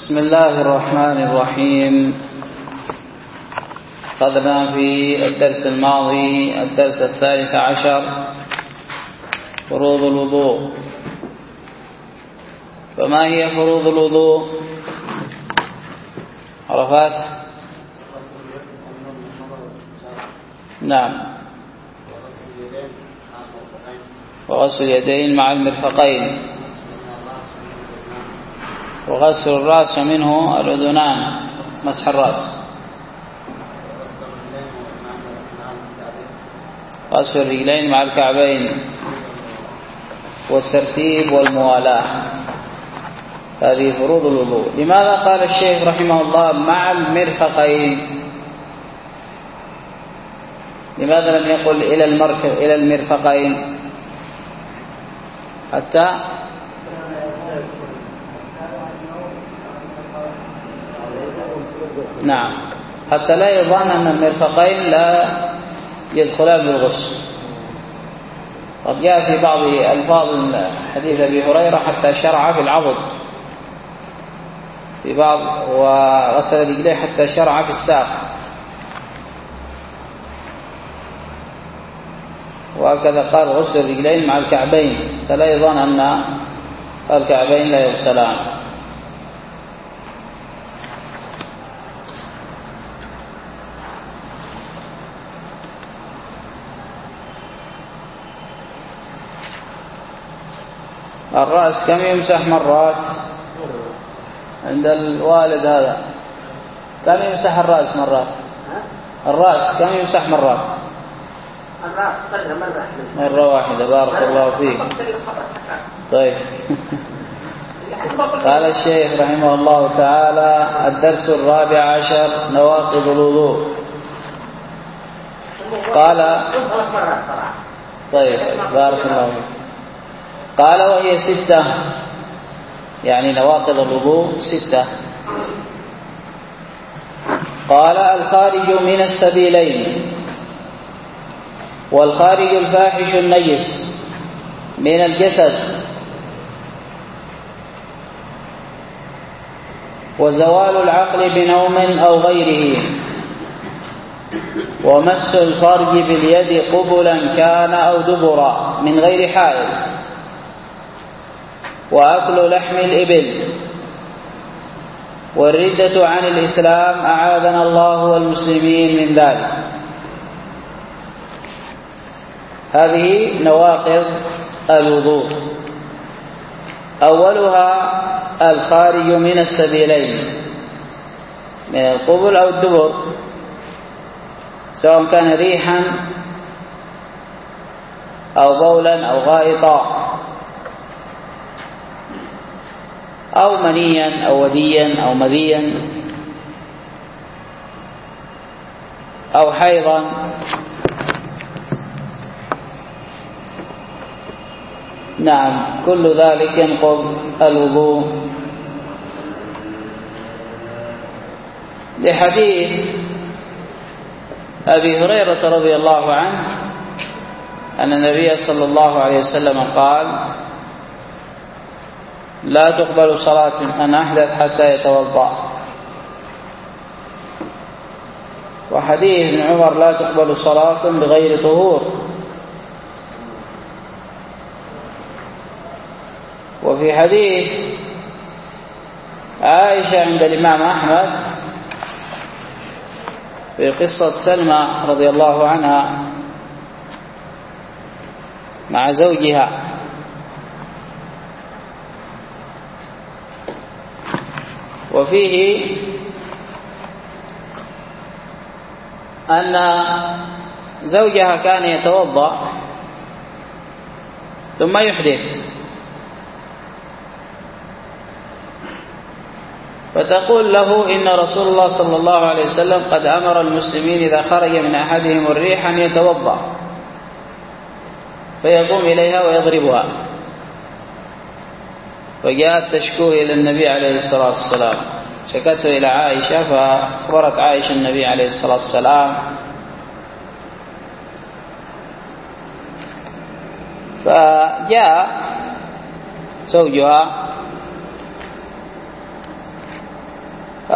بسم الله الرحمن الرحيم. أخذنا في الدرس الماضي الدرس 13 فروض الوضوء. فما هي فروض الوضوء؟ عرفات؟ نعم. وغسل اليدين مع المرفقين، وغسل الرأس منه الأذنان، مسح الرأس، غسل الرجلين مع الكعبين، والترتيب والموالاة. هذه فروض الوضوء. لماذا قال الشيخ رحمه الله مع المرفقين؟ لماذا لم يقل إلى المرفقين حتى نعم، حتى لا يظن أن المرفقين لا يدخلان بالغسل. قد جاء في بعض ألفاظ حديث أبي هريرة حتى شرع في العضد، في بعض وغسل رجليه حتى شرع في الساق، وهكذا قال غسل الرجلين مع الكعبين، فلا يظن أن الكعبين لا يغسلان. الرأس كم يمسح مرات عند الوالد؟ هذا كم يمسح الرأس مرات؟ الرأس كم يمسح مرات؟ الرأس مرة واحدة. بارك الله فيك. طيب. قال الشيخ رحمه الله تعالى: الدرس 14 نواقض الوضوء. قال طيب بارك الله فيك. قال: وهي 6، يعني نواقض الوضوء 6. قال: الخارج من السبيلين، والخارج الفاحش النجس من الجسد، وزوال العقل بنوم أو غيره، ومس الفرج باليد قبلا كان أو دبرا من غير حائل، وأكل لحم الإبل، والردة عن الإسلام أعاذنا الله والمسلمين من ذلك. هذه نواقض الوضوء. أولها الخارج من السبيلين، من القبل أو الدبر، سواء كان ريحا أو بولا أو غائطا أو منيا أو وديا أو مذيا أو حيضا. نعم، كل ذلك ينقض الوضوء، لحديث أبي هريرة رضي الله عنه أن النبي صلى الله عليه وسلم قال: لا تقبل صلاة من أحدث حتى يتوضأ. وحديث ابن عمر: لا تقبل صلاة بغير طهور. وفي حديث عائشة عند الإمام أحمد في قصة سلمى رضي الله عنها مع زوجها، وفيه أن زوجها كان يتوضأ ثم يحدث، فتقول له: إن رسول الله صلى الله عليه وسلم قد أمر المسلمين إذا خرج من أحدهم الريح أن يتوضأ، فيقوم إليها ويضربها. فجاءت تشكوه إلى النبي عليه الصلاة والسلام، شكته إلى عائشة، فأخبرت عائشة النبي عليه الصلاة والسلام، فجاء زوجها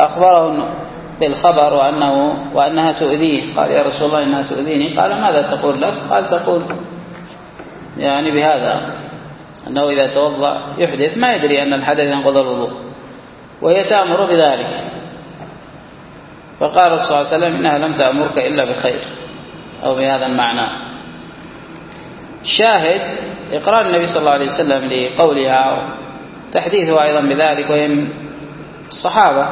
فأخبره بالخبر وأنها تؤذيه. قال يا رسول الله إنها تؤذيني. قال ماذا تقول لك؟ قال تقول يعني بهذا أنه إذا توضأ يحدث ما يدري أن الحدث ينقض الوضوء، وهي تأمر بذلك. فقال صلى الله عليه وسلم إنها لم تأمرك إلا بخير، أو بهذا المعنى. شاهد إقرار النبي صلى الله عليه وسلم لقولها وتحديثه أيضا بذلك، وهي من الصحابة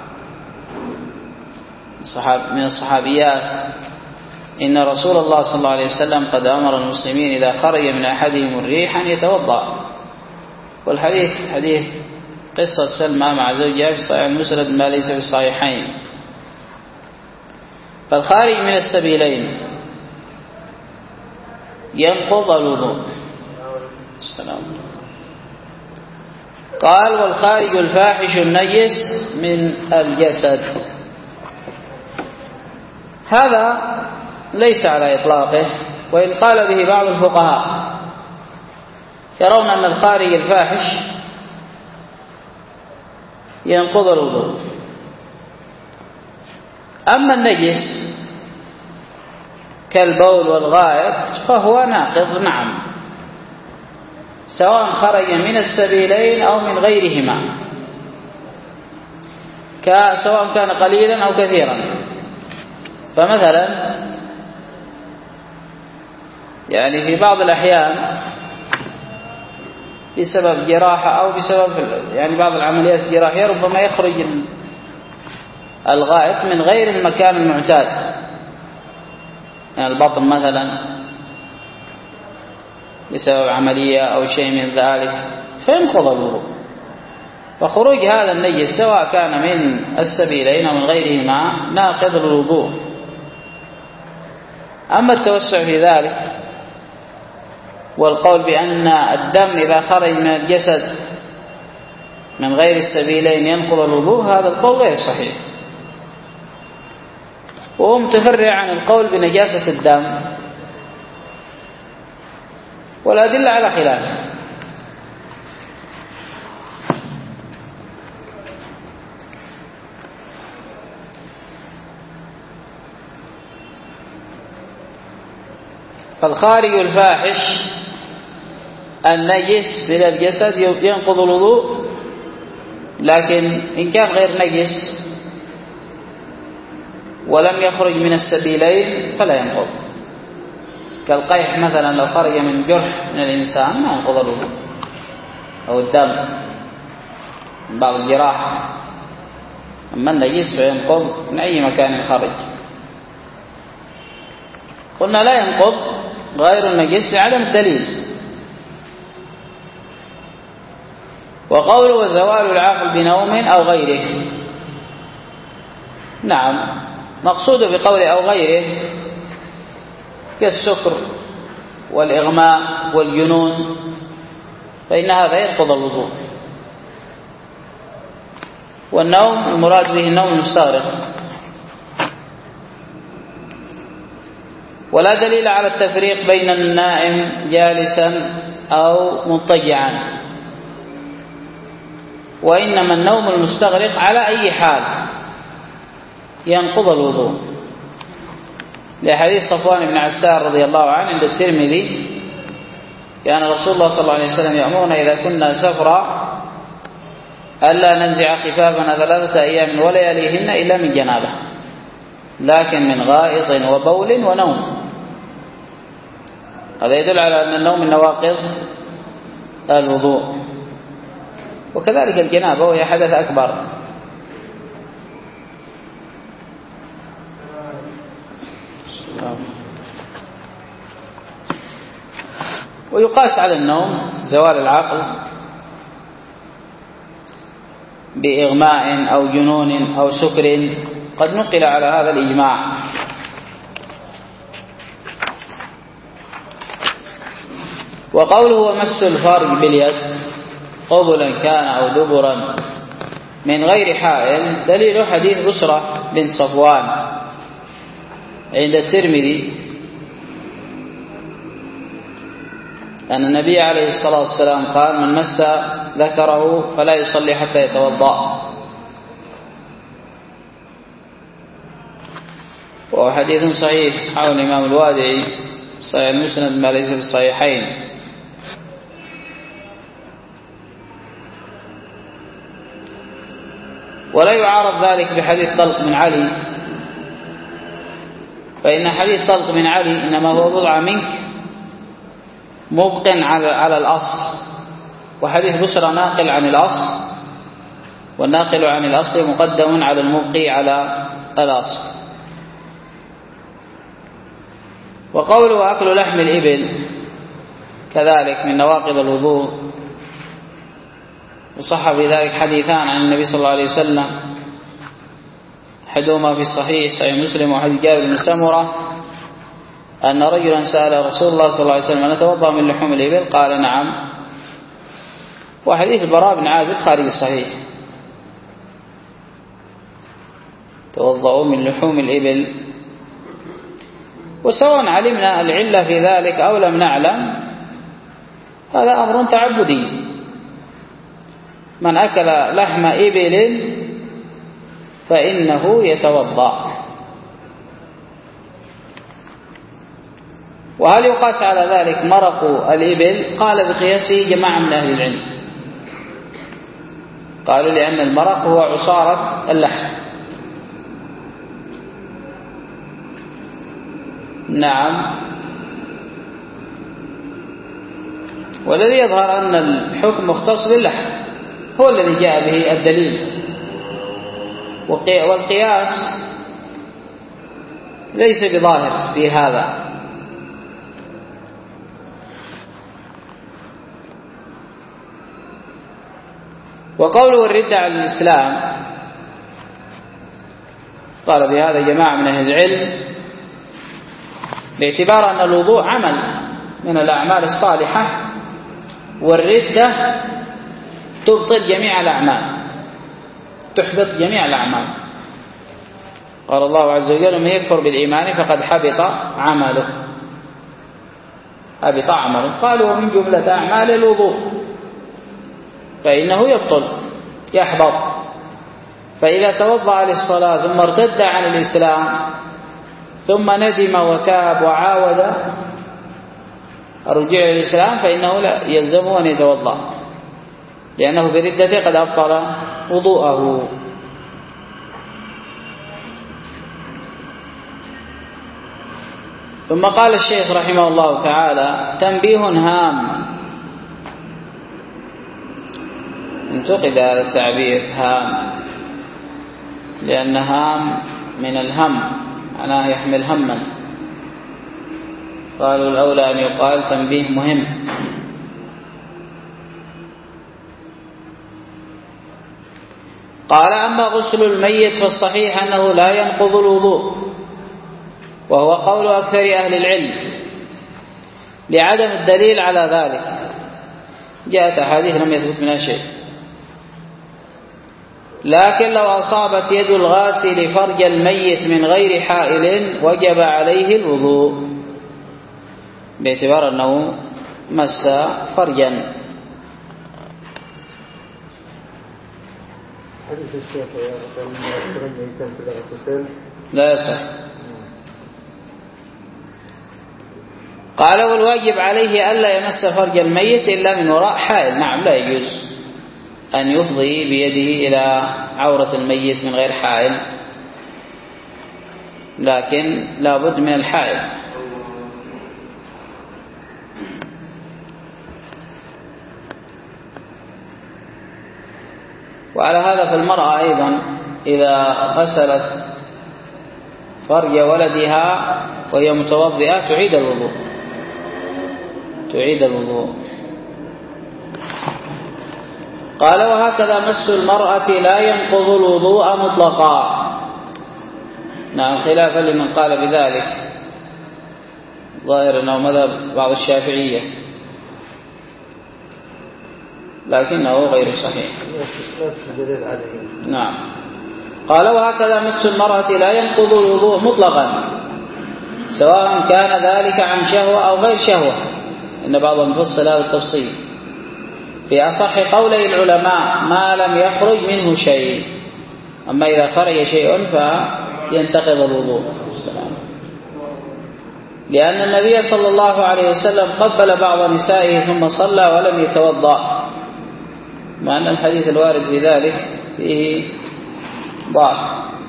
من الصحابيات. إن رسول الله صلى الله عليه وسلم قد أمر المسلمين إذا خرج من أحدهم الريح أن يتوضأ. والحديث حديث قصة سلمى مع زوجها في صحيح المسند ما ليس في الصحيحين. فالخارج من السبيلين ينقض الوضوء. السلام. قال والخارج الفاحش النجس من الجسد. هذا ليس على إطلاقه، وإن قال به بعض الفقهاء يرون أن الخارج الفاحش ينقض الوضوء. أما النجس كالبول والغائط فهو ناقض، نعم، سواء خرج من السبيلين أو من غيرهما، سواء كان قليلا أو كثيرا. فمثلا يعني في بعض الأحيان بسبب جراحة أو بسبب يعني بعض العمليات الجراحية ربما يخرج الغائط من غير المكان المعتاد، يعني البطن مثلا بسبب عملية أو شيء من ذلك، فينقض الوضوء. فخروج هذا النجس سواء كان من السبيلين أو من غيرهما ناقض الوضوء. أما التوسع في ذلك والقول بأن الدم إذا خرج من الجسد من غير السبيلين ينقض الوضوء، هذا القول غير صحيح، وهو متفرع عن القول بنجاسة الدم، والأدلة على خلافه. فالخارج الفاحش النجس من الجسد ينقض الوضوء، لكن إن كان غير نجس ولم يخرج من السبيلين فلا ينقض. كالقيح مثلا لو خرج من جرح من الإنسان ما ينقض الوضوء، أو الدم من بعض الجراحة. أما النجس فينقض من أي مكان خرج. قلنا لا ينقض غير النجس لعدم الدليل. وقوله وزوال العقل بنوم أو غيره، نعم، مقصود بقول أو غيره كالسكر والإغماء والجنون، فإن هذا ينقض الوضوء. والنوم المراد به النوم المستغرق. ولا دليل على التفريق بين النائم جالسا أو مضطجعا، وإنما النوم المستغرق على أي حال ينقض الوضوء، لحديث صفوان بن عسار رضي الله عنه عند الترمذي كان رسول الله صلى الله عليه وسلم يأمرنا إذا كنا سفرا ألا ننزع خفافنا 3 أيام ولياليهن إلا من جنابه، لكن من غائط وبول ونوم. هذا يدل على أن النوم من نواقض الوضوء. وكذلك الجنابة وهي حدث أكبر. ويقاس على النوم زوال العقل بإغماء أو جنون أو سكر، قد نقل على هذا الإجماع. وقوله ومس الفرج باليد قبلا كان أو دبرا من غير حائل، دليل حديث بسرة بن صفوان عند الترمذي أن النبي عليه الصلاة والسلام قال من مس ذكره فلا يصلي حتى يتوضأ. وهو حديث صحيح صححه الإمام الوادعي صحيح المسند ما ليس في الصحيحين. ولا يعارض ذلك بحديث طلق بن علي، فإن حديث طلق بن علي إنما هو بضعة منك مبق على الأصل، وحديث بشرى ناقل عن الأصل، والناقل عن الأصل مقدم على المبقي على الأصل. وقوله أكل لحم الإبل كذلك من نواقض الوضوء، وصح في ذلك حديثان عن النبي صلى الله عليه وسلم، أحدهما في الصحيح صحيح مسلم وحديث جابر بن سمرة أن رجلا سأل رسول الله صلى الله عليه وسلم أن نتوضأ من لحوم الإبل؟ قال نعم. وحديث البراء بن عازب خارج الصحيح توضأوا من لحوم الإبل. وسواء علمنا العلة في ذلك أو لم نعلم هذا أمر تعبدي. من أكل لحم إبل فإنه يتوضأ. وهل يقاس على ذلك مرق الإبل؟ قال بقياسه جماعة من أهل العلم، قالوا لأن المرق هو عصارة اللحم. نعم. والذي يظهر أن الحكم مختص باللحم هو الذي جاء به الدليل، والقياس ليس بظاهر في هذا. وقوله الردة على الإسلام قال بهذا جماعة من أهل العلم باعتبار أن الوضوء عمل من الأعمال الصالحة، والردة تبطل جميع الأعمال، تحبط جميع الأعمال. قال الله عز وجل من يكفر بالإيمان فقد حبط عمله. حبط عمله. قالوا ومن جملة أعمال الوضوء، فإنه يبطل يحبط. فإذا توضأ للصلاة ثم ارتد عن الإسلام ثم ندم وتاب وعاود الرجوع إلى الإسلام فإنه لا يلزمه أن يتوضأ، لأنه بردته قد أبطل وضوءه. ثم قال الشيخ رحمه الله تعالى تنبيه هام. انتقد هذا التعبير هام لأن هام من الهم، معناه يحمل هما، قالوا الأولى أن يقال تنبيه مهم. قال أما غسل الميت فالصحيح أنه لا ينقض الوضوء، وهو قول أكثر أهل العلم لعدم الدليل على ذلك. جاءت أحاديث لم يثبت منها شيء، لكن لو أصابت يد الغاسل فرج الميت من غير حائل وجب عليه الوضوء، باعتبار أنه مس فرجا. حديث الشيخ يغسل ميتا في الاغتسال لا يصح. قال والواجب عليه ألا يمس فرج الميت إلا من وراء حائل. نعم لا يجوز أن يفضي بيده إلى عورة الميت من غير حائل، لكن لا بد من الحائل. وعلى هذا فالمرأة أيضا إذا غسلت فرج ولدها وهي متوضئة تعيد الوضوء. قال وهكذا مس المرأة لا ينقض الوضوء مطلقا. نعم خلافا لمن قال بذلك، ظاهر أنه مذهب بعض الشافعية لكنه غير صحيح. نعم. قال وهكذا مس المرأة لا ينقض الوضوء مطلقا سواء كان ذلك عن شهوة أو غير شهوة، إن بعضهم فصل هذا التفصيل. في أصح قولي العلماء ما لم يخرج منه شيء، أما إذا خرج شيء فينتقض الوضوء. لأن النبي صلى الله عليه وسلم قبل بعض نسائه ثم صلى ولم يتوضأ، مع أن الحديث الوارد في ذلك فيه ضعف،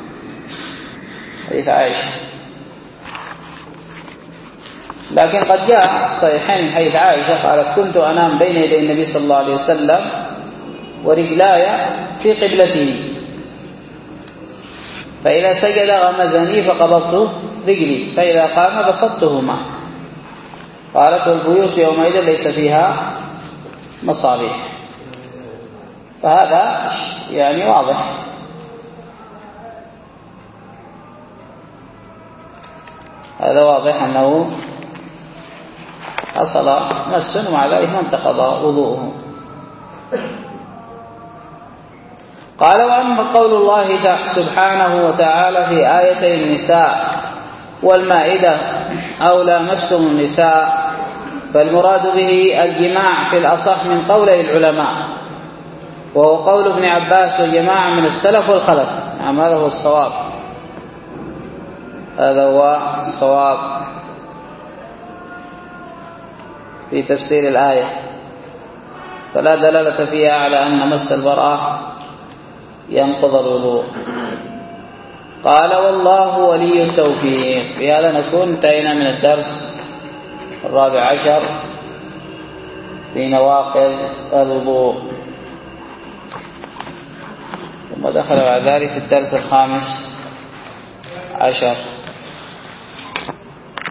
حديث عائشة. لكن قد جاء الصحيحين من حديث عائشة قالت: كنت أنام بين يدي النبي صلى الله عليه وسلم ورجلاي في قبلته، فإذا سجد غمزني فقبضت رجلي، فإذا قام بسطتهما. قالت: والبيوت يومئذ ليس فيها مصابيح. فهذا يعني واضح. هذا واضح أنه حصل مس ومع ذلك ما انتقض وضوءه. قال: وأما قول الله سبحانه وتعالى في آيتي النساء والمائدة أو لامستم النساء، فالمراد به الجماع في الأصح من قولي العلماء، وهو قول ابن عباس وجماعة من السلف والخلف. نعم، هذا هو الصواب، هذا هو الصواب في تفسير الآية، فلا دلالة فيها على أن مس المرأة ينقض الوضوء. قال: والله ولي التوفيق. بهذا نكون انتهينا من الدرس 14 في نواقض الوضوء، ثم دخل بعد ذلك الدرس 15.